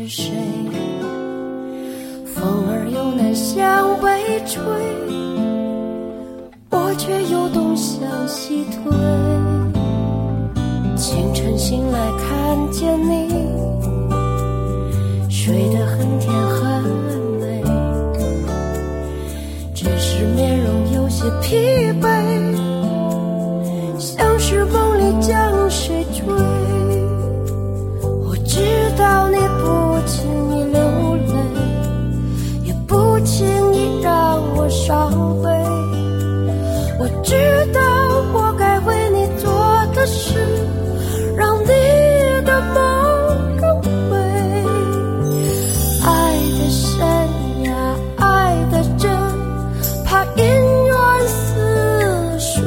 是谁？风儿又南向北吹，我却又东向西退。清晨醒来看见你，睡得很甜很美，只是面容有些疲惫，像是梦里将谁追。我知道你不轻易流泪，也不轻易让我伤悲。我知道我该为你做的事，让你的梦更美。爱的深呀，爱的真，怕姻缘似水。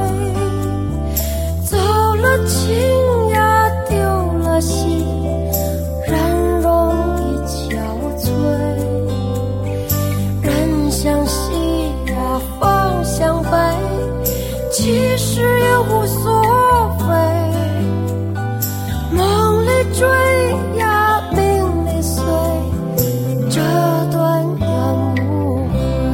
走了情呀，丢了心，人容易憔悴。人向西呀，风向北，其实也无所谓。梦里追呀，命里随，这段缘无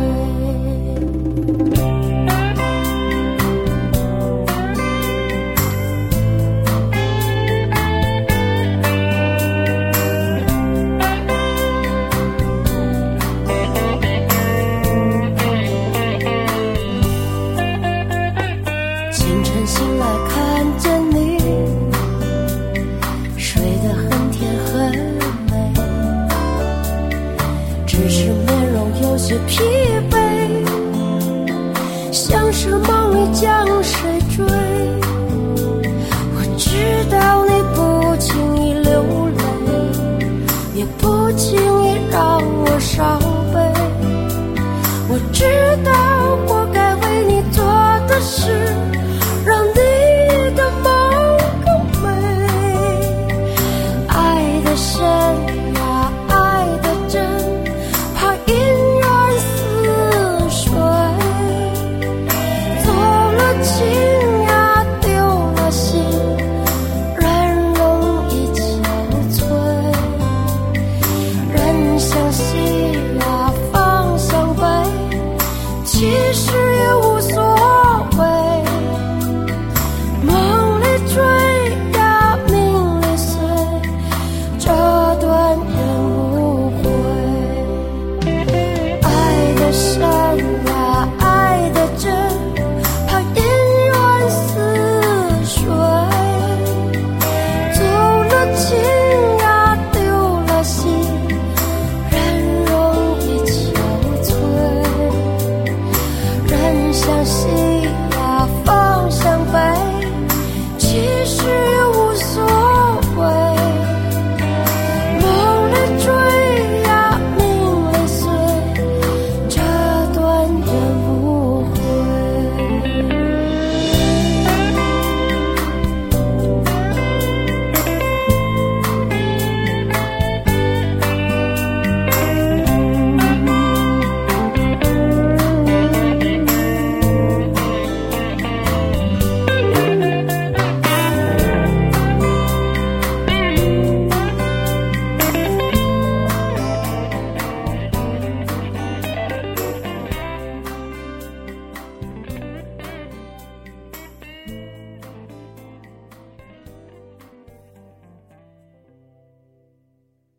清晨醒来看见你，睡得很甜很美，只是面容有些疲惫，像是梦里将谁追。我知道你不轻易流泪，也不轻易让我伤悲。我知道我该为你做的事，让你的梦更美。爱的深呀，爱的真，怕姻缘似水。走了情呀，丢了心，人容易憔悴。人向西呀，风向北，其实也无所谓。梦里追呀，命里随，这段缘无悔。爱的深呀，爱的真，怕姻缘似水。走了情呀，丢了心，人容易憔悴。人向西呀，风